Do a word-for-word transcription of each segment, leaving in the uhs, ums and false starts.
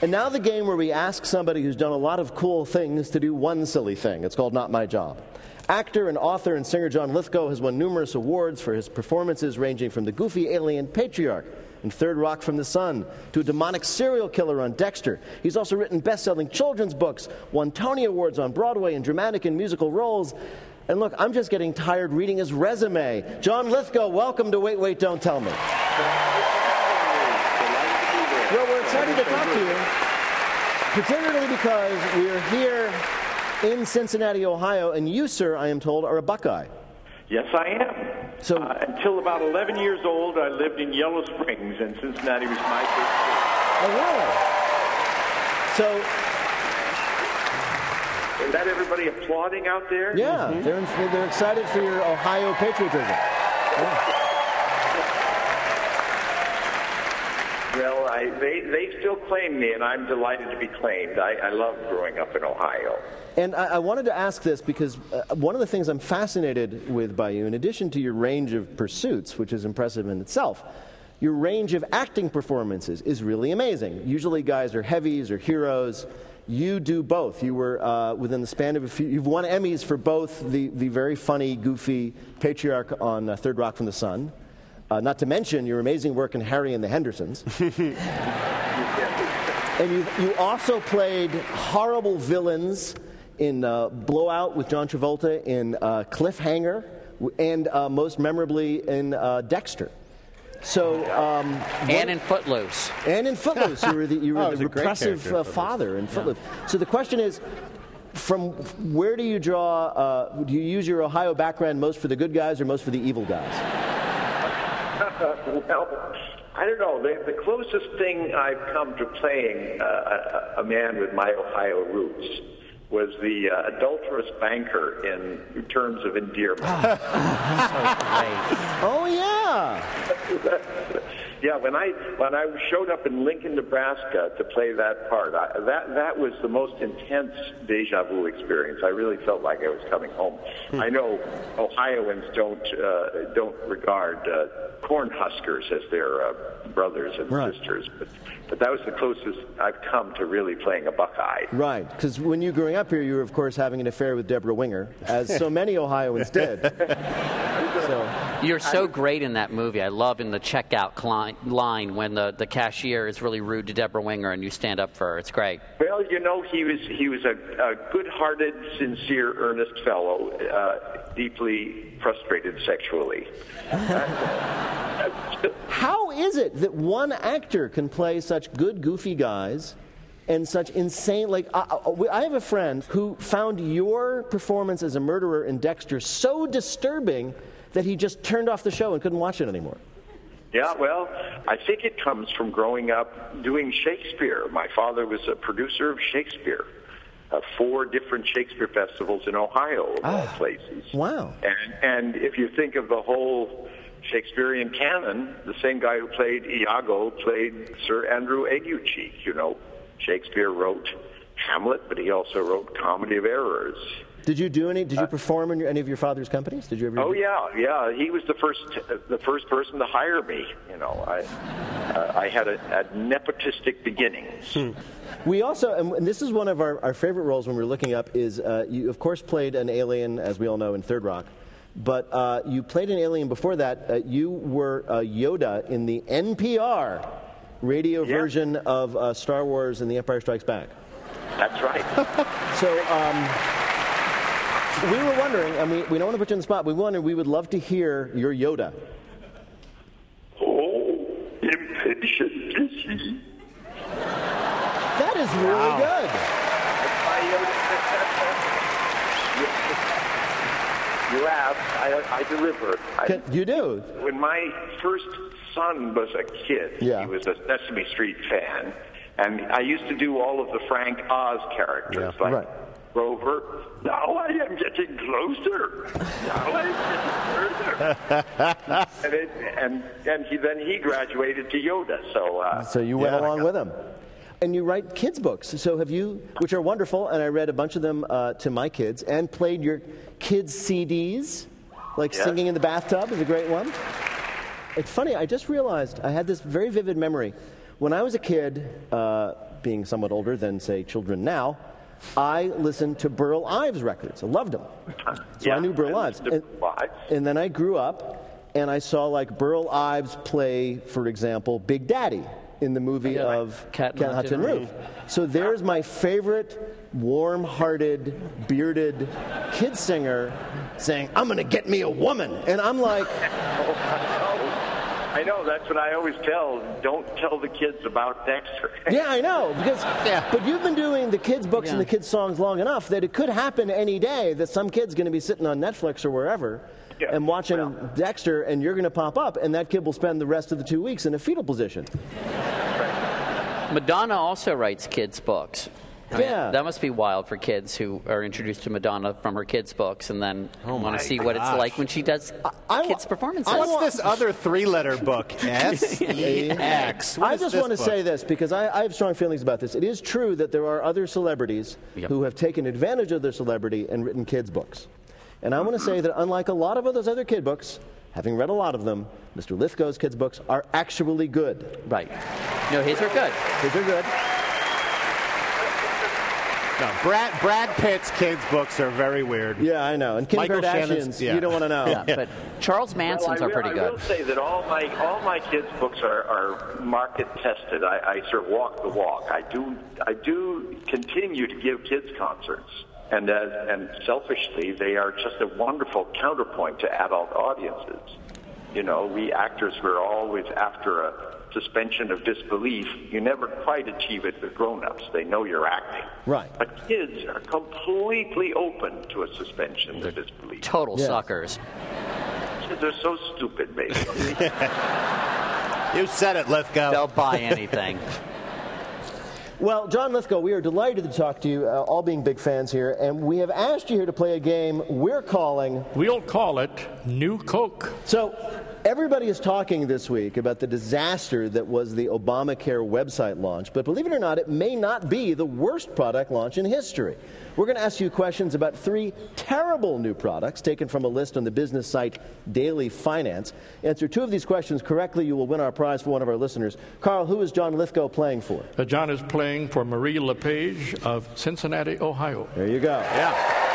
And now the game where we ask somebody who's done a lot of cool things to do one silly thing. It's called Not My Job. Actor and author and singer John Lithgow has won numerous awards for his performances ranging from the goofy alien patriarch in Third Rock from the Sun to a demonic serial killer on Dexter. He's also written best-selling children's books, won Tony Awards on Broadway in dramatic and musical roles. And look, I'm just getting tired reading his resume. John Lithgow, welcome to Wait, Wait, Don't Tell Me. Well, we're excited to talk to you, particularly because we're here in Cincinnati, Ohio, and you, sir, I am told, are a Buckeye. Yes, I am. So, uh, until about eleven years old, I lived in Yellow Springs, and Cincinnati was my first city. Oh, really? So, is that everybody applauding out there? yeah, mm-hmm. they're, they're excited for your Ohio patriotism. Yeah. Well, I, they, they still claim me, and I'm delighted to be claimed. I, I love growing up in Ohio. And I, I wanted to ask this because uh, one of the things I'm fascinated with by you, in addition to your range of pursuits, which is impressive in itself, your range of acting performances is really amazing. Usually guys are heavies or heroes. You do both. You were, uh, within the span of a few, you've won Emmys for both the, the very funny, goofy patriarch on uh, Third Rock from the Sun, uh, not to mention your amazing work in Harry and the Hendersons. And you, you also played horrible villains in uh, Blowout with John Travolta, in uh, Cliffhanger, and uh, most memorably in uh, Dexter. So, um, and in Footloose. And in Footloose, you were the, you were oh, the repressive uh, father in Footloose. Yeah. So the question is, from where do you draw? Uh, do you use your Ohio background most for the good guys or most for the evil guys? Well, I don't know. The, the closest thing I've come to playing uh, a, a man with my Ohio roots was the uh, adulterous banker in Terms of Endearment. Oh, yeah. Yeah, when I when I showed up in Lincoln, Nebraska to play that part, I, that that was the most intense deja vu experience. I really felt like I was coming home. Hmm. I know Ohioans don't uh, don't regard uh, Cornhuskers as their uh, brothers and right. sisters, but but that was the closest I've come to really playing a Buckeye. Right, because when you were growing up here, you were of course having an affair with Deborah Winger, as so many Ohioans did. So. You're so great in that movie. I love in the checkout line when the, the cashier is really rude to Deborah Winger and you stand up for her. It's great. Well, you know, he was he was a, a good-hearted, sincere, earnest fellow, uh, deeply frustrated sexually. How is it that one actor can play such good, goofy guys and such insane, like, I, I have a friend who found your performance as a murderer in Dexter so disturbing that he just turned off the show and couldn't watch it anymore. Yeah, well, I think it comes from growing up doing Shakespeare. My father was a producer of Shakespeare, uh, four different Shakespeare festivals in Ohio, of all places. Wow. And, and if you think of the whole Shakespearean canon, the same guy who played Iago played Sir Andrew Aguecheek. You know, Shakespeare wrote Hamlet, but he also wrote Comedy of Errors. Did you do any? Did you perform in your, any of your father's companies? Did you ever? Oh do? yeah, yeah. He was the first, the first person to hire me. You know, I, uh, I had a, a nepotistic beginnings. Hmm. We also, and this is one of our, our favorite roles when we were looking up. Is uh, you of course played an alien, as we all know, in Third Rock, but uh, you played an alien before that. Uh, you were uh, Yoda in the N P R radio yeah. version of uh, Star Wars and The Empire Strikes Back. That's right. So. Um, We were wondering, and we, we don't want to put you on the spot, we wondered, we would love to hear your Yoda. Oh, impatient is he. That is really wow. good. You laugh, I, I deliver. I, you do? When my first son was a kid, yeah. he was a Sesame Street fan, and I used to do all of the Frank Oz characters, yeah. like right. Rover. Now I am getting closer. Now I am getting further. and, it, and and he then he graduated to Yoda. So uh, so you went yeah. along with him. And you write kids' books. So have you, which are wonderful, and I read a bunch of them uh, to my kids, and played your kids' C Ds, like yes. Singing in the Bathtub is a great one. It's funny, I just realized I had this very vivid memory. When I was a kid, uh, being somewhat older than, say, children now, I listened to Burl Ives records. I loved them. So yeah, I knew Burl I Ives. listened And, to Burl Ives. and then I grew up, and I saw, like, Burl Ives play, for example, Big Daddy in the movie Yeah, of Cat Cat on on Tin Tin Roof. Roof. So there's my favorite warm-hearted, bearded kid singer saying, I'm going to get me a woman. And I'm like... I know, that's what I always tell. Don't tell the kids about Dexter. Yeah, I know. Because, Yeah. But you've been doing the kids' books and Yeah. the kids' songs long enough that it could happen any day that some kid's going to be sitting on Netflix or wherever Yeah, and watching well. Dexter, and you're going to pop up, and that kid will spend the rest of the two weeks in a fetal position. Madonna also writes kids' books. I mean, Yeah. that must be wild for kids who are introduced to Madonna from her kids' books and then want my to see what it's gosh. like when she does I wa- kids' performances. I What's want- this other three-letter book? S E X. What I is just this want to book? say this because I, I have strong feelings about this. It is true that there are other celebrities Yep. who have taken advantage of their celebrity and written kids' books. And I want to say that unlike a lot of those other kid books, having read a lot of them, Mister Lithgow's kids' books are actually good. Right. No, his are good. His are good. No, Brad, Brad Pitt's kids' books are very weird. Yeah, I know. And Kim Michael Kardashian's, Shannon's- yeah. you don't want to know. Yeah, but Charles Manson's Well, I are will- pretty I good. will say that all my all my kids' books are, are market tested. I, I sort of walk the walk. I do I do continue to give kids concerts, and as, and selfishly, they are just a wonderful counterpoint to adult audiences. You know, we actors were always after a suspension of disbelief. You never quite achieve it with grown-ups. They know you're acting. Right. But kids are completely open to a suspension of disbelief. Total Yes. suckers. Kids are so stupid, basically. You said it, Lithgow. They'll buy anything. Well, John Lithgow, we are delighted to talk to you, uh, all being big fans here, and we have asked you here to play a game we're calling... We'll call it New Coke. So, everybody is talking this week about the disaster that was the Obamacare website launch, but believe it or not, it may not be the worst product launch in history. We're going to ask you questions about three terrible new products taken from a list on the business site Daily Finance. Answer two of these questions correctly, you will win our prize for one of our listeners. Carl, who is John Lithgow playing for? Uh, John is playing for Marie LePage of Cincinnati, Ohio. There you go. Yeah.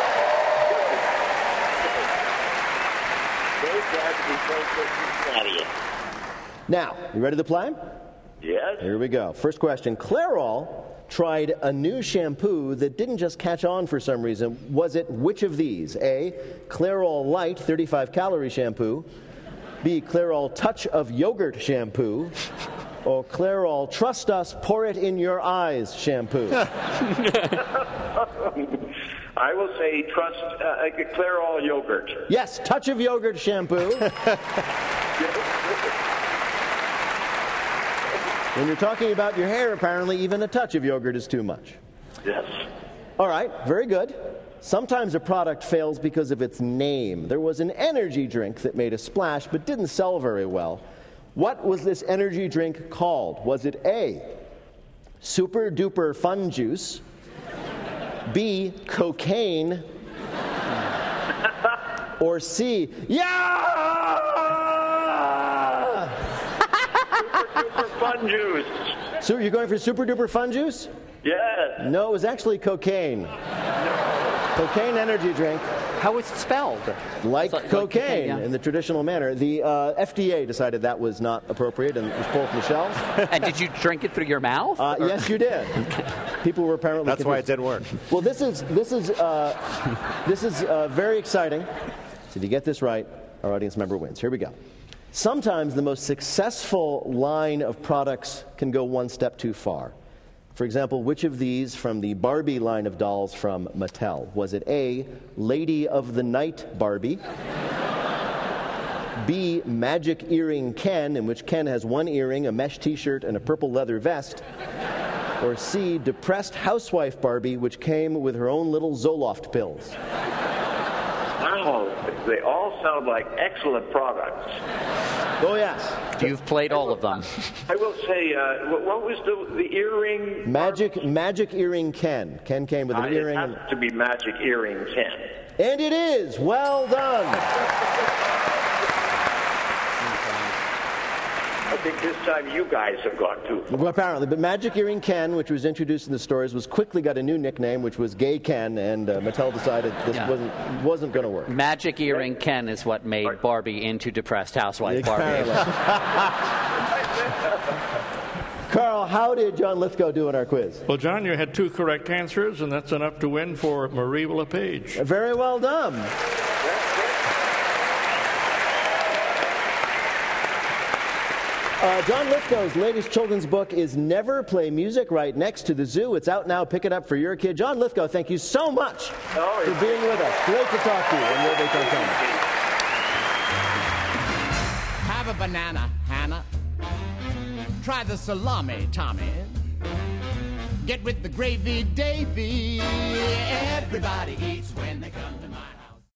Very glad to be close to Cincinnati. Now, you ready to play? Yes? Here we go. First question. Clairol tried a new shampoo that didn't just catch on for some reason. Was it which of these? A, Clairol Light thirty-five calorie shampoo. B, Clairol Touch of Yogurt shampoo. Or Clairol Trust Us, Pour It in Your Eyes shampoo. I will say trust uh, Clairol yogurt. Yes, Touch of Yogurt shampoo. When you're talking about your hair, apparently even a touch of yogurt is too much. Yes. All right, very good. Sometimes a product fails because of its name. There was an energy drink that made a splash but didn't sell very well. What was this energy drink called? Was it A, Super Duper Fun Juice, B, Cocaine, or C, Yeah! Super fun juice. So you're going for Super Duper Fun Juice? Yes. No, it was actually cocaine. Cocaine energy drink. How was it spelled? Like It's like- like cocaine cocaine, yeah. in the traditional manner. The uh, F D A decided that was not appropriate and was pulled from the shelves. And did you drink it through your mouth? Uh, yes, you did. People were apparently That's why it confused. didn't work. Well, this is this is uh, this is uh, very exciting. So if you get this right, our audience member wins. Here we go. Sometimes the most successful line of products can go one step too far. For example, which of these from the Barbie line of dolls from Mattel? Was it A, Lady of the Night Barbie? B, Magic Earring Ken, in which Ken has one earring, a mesh t-shirt, and a purple leather vest? Or C, Depressed Housewife Barbie, which came with her own little Zoloft pills? Wow. They all sound like excellent products. Oh, yes. You've played all of them. I will say, uh, what, what was the, the earring? Magic Magic Earring Ken. Ken came with Uh, an it earring. has And, to be Magic Earring Ken. and it is. Well done. I think this time you guys have gone too far. Well, apparently. But Magic Earring Ken, which was introduced in the stories, was quickly got a new nickname, which was Gay Ken, and uh, Mattel decided this Yeah. wasn't wasn't going to work. Magic Earring Ken is what made Barbie into depressed housewife Barbie. Carl, how did John Lithgow do in our quiz? Well, John, you had two correct answers, and that's enough to win for Marie LePage. Very well done. Uh, John Lithgow's latest children's book is Never Play Music Right Next to the Zoo. It's out now. Pick it up for your kid. John Lithgow, thank you so much Oh, for being with us. Great to talk to you. And they can come. Have a banana, Hannah. Try the salami, Tommy. Get with the gravy, Davy. Everybody eats when they come to